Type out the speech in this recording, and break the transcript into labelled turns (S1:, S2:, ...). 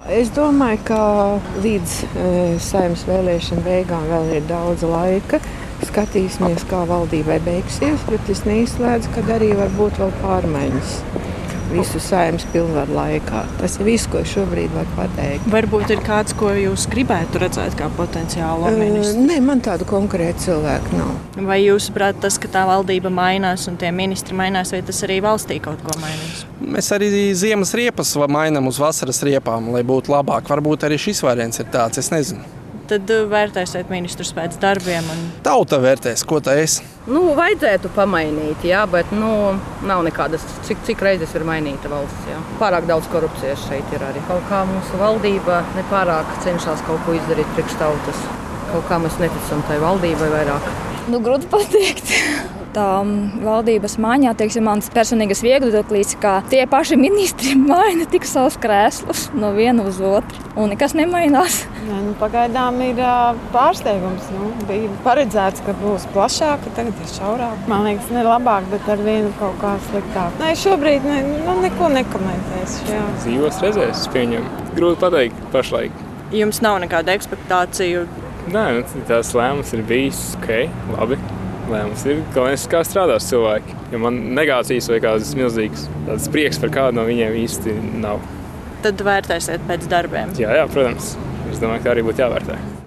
S1: Es domāju, ka līdz Saeimas vēlēšanu beigām vēl ir daudz laika. Skatīsimies, kā valdībai beigsies, bet es neizslēdzu, ka arī var būt vēl pārmaiņas visu Saeimas pilnvaru laikā. Tas ir viss, ko šobrīd var pateikt.
S2: Varbūt ir kāds, ko jūs gribētu redzēt kā potenciālo ministru?
S1: Nē, man tādu konkrētu cilvēku nav.
S2: Vai jūs prāt, tas, ka tā valdība mainās un tie ministri mainās, vai tas arī valstī kaut ko mainīs?
S3: Mēs arī ziemas riepas mainām uz vasaras riepām, lai būtu labāk. Varbūt arī šis variants ir tāds, es nezinu.
S2: Tad vērtēsiet ministrus pēc darbiem?
S3: Tauta vērtēs, ko tā es.
S4: Vajadzētu pamainīt, jā, bet nav nekādas, cik reizes ir mainīta valsts. Jā. Pārāk daudz korupcijas šeit ir arī. Kaut kā mūsu valdība nepārāk cenšas kaut ko izdarīt priekš tautas. Kaut kā mēs neticam tai valdībai vairāk.
S5: Grūti pateikt. Tā valdības maiņā, mans personīgais viedoklis, ka tie paši ministri maina tik savus krēslus no viena uz otru, un nekas nemainās.
S6: Pagaidām ir pārsteigums. Bija paredzēts, ka būs plašāka, tagad ir šaurāka. Man liekas, ne labāk, bet ar vienu kaut kā sliktāk. Šobrīd neko nekomentēšu. Jā.
S7: Dzīvos redzēs, es pieņemu. Grūti pateikt pašlaik.
S2: Jums nav nekāda ekspektāciju?
S7: Nē, tās lēmums ir bijis labi. Lēmums ir, galvenais, kā strādās cilvēki. Jo man negācijas vai kādas milzīgas tādas prieks par kādu no viņiem īsti nav.
S2: Tad vērtēsiet pēc darbiem?
S7: Jā, protams. Es domāju, ka tā arī būtu jāvērtē.